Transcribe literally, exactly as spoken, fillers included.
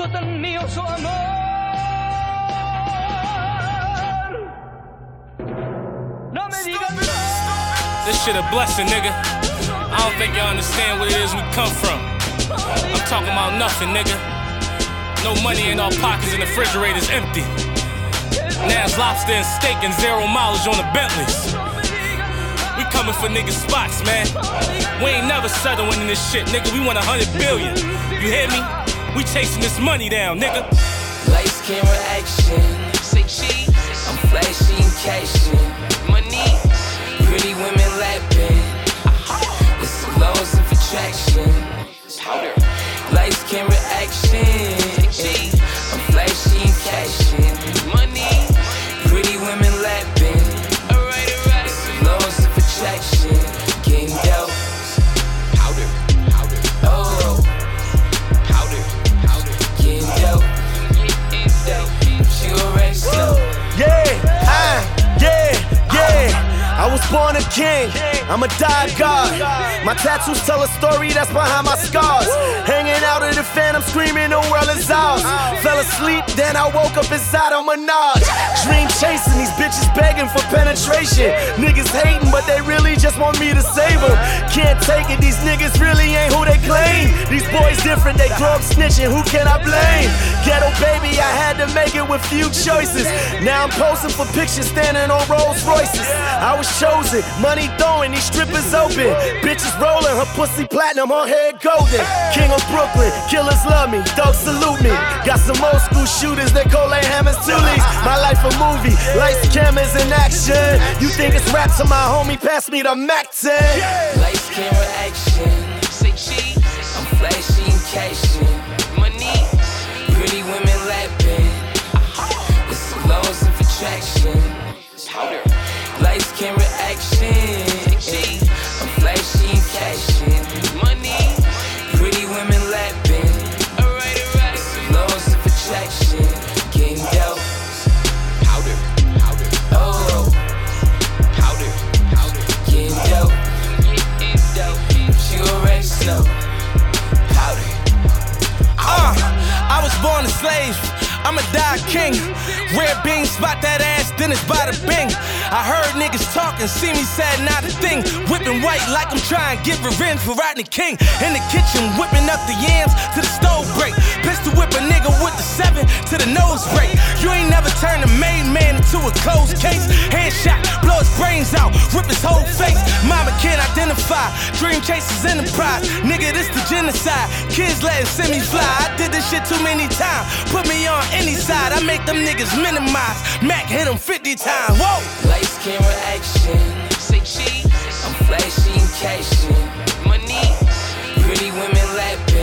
siendo tan mío su amor. No me digas no. This shit a blessing, nigga. I don't think y'all understand what it is we come from. I'm talking about nothing, nigga. No money in our pockets and the refrigerator's empty. Now it's lobster and steak and zero mileage on the Bentleys. We coming for niggas' spots, man. We ain't never settling in this shit, nigga. We want a hundred billion. You hear me? We chasing this money down, nigga. Lights, camera, action. Say cheese. I'm flashy and cashing. Money. Pretty women lapping. It's the laws of attraction. Powder. Lights, camera, action. I'm flashy and cashing. Money. Pretty women lapping. Alright, alright. It's the laws of attraction. Getting dope. Powder. Powder. Oh. Powder. Powder. Getting dope. Getting dope. She already know. Yeah, uh, yeah, yeah. I was born a king, I'ma die a god. My tattoos tell a story that's behind my scars. Hanging out in the phantom, screaming the world is ours. Fell asleep, then I woke up inside a Menage. Dream chasing, these bitches begging for penetration. Niggas hating, but they really just want me to save them. Can't take it, these niggas really ain't who they claim. These boys different, they grow up snitching, who can I blame? Ghetto baby, I had to make it with few choices. Now I'm posting for pictures, standing on Rolls Royces. I was chosen, money throwing, these strippers open. Bitches rolling, her pussy platinum, her head golden. King of Brooklyn, killers love me, dogs salute me. Got some old school shooters, they call they hammers two leagues. My life a movie, lights, cameras, in action. You think it's rap to my homie, pass me the Mac ten. Lights, camera, action. Say cheese. I'm flashy and cashing. Money. Pretty women lapping. It's the laws of attraction. Powder. Lights, camera, action. I'm flashy and cashing. Money. Pretty women lapping. Alright, alright. It's the laws of attraction. Getting dope. Powder. Powder. Oh. Powder. Powder. Getting dope. Getting dope. You already know. Powder. Uh, I was born a slave, I'ma die a king. Rare beans, spot that ass, then it's by the bing. I heard niggas talking, see me sad, not a thing. Whipping white like I'm trying to get revenge for Rodney King. In the kitchen, whipping up the yams to the stove break. Pistol whip a nigga with the seven to the nose break. You ain't never turned a made man into a closed case. Headshot, blow his brains out, rip his whole face. Mama can't identify, dream chasers enterprise. Nigga, this the genocide, kids letting send me fly. I did this shit too many times, put me on any side. I make them niggas minimize, Mac hit them fifty times, whoa. Lights, camera, action. Say cheese. I'm flashy and cashing. Money. Pretty women lapping.